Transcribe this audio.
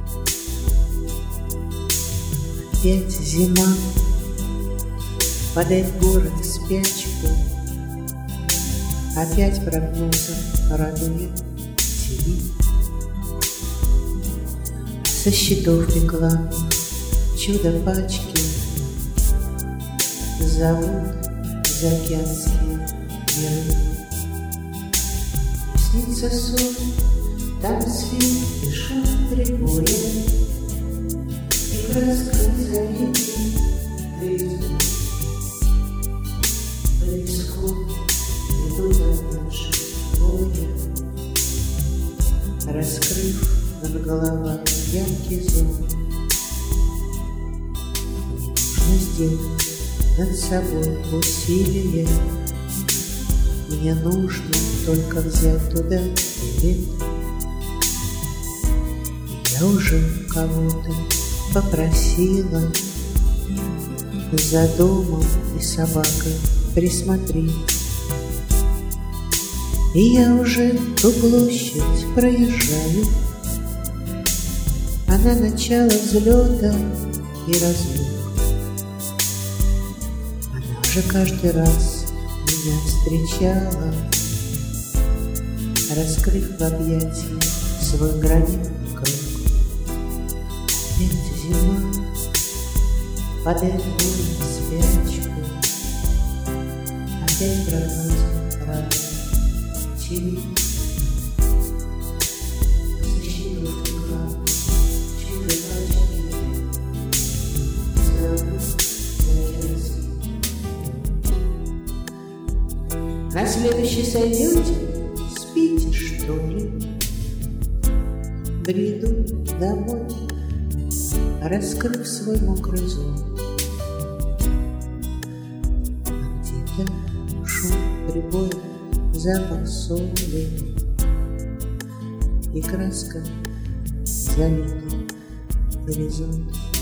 Опять зима, падает город в спячку, опять прогнозом радует ТВ. Со счетов реклам чудо-пачки зовут заокеанские миры. Снится сон, там свет и шум прибоя, и краской заветный горизонт. По леску идут от наших боя, раскрыв над головой яркий зонт. Нужно сделать над собой усилие, мне нужно только взять туда билет. Я уже кого-то попросила за домом и собакой присмотреть. И я уже ту площадь проезжаю, она начало взлета и разлук. Она уже каждый раз меня встречала, раскрыв в объятии свой гранитный круг. Опять зима, падает город в спячку, опять прогнозом радует ТВ. Со счетов реклам чудо-пачки зовут заокеанские миры. На следующий сойдете? Спите, что ли? Приду домой, раскрыв свой мокрый зонт. А где-то шум прибоя, запах соли и краска залитый горизонт.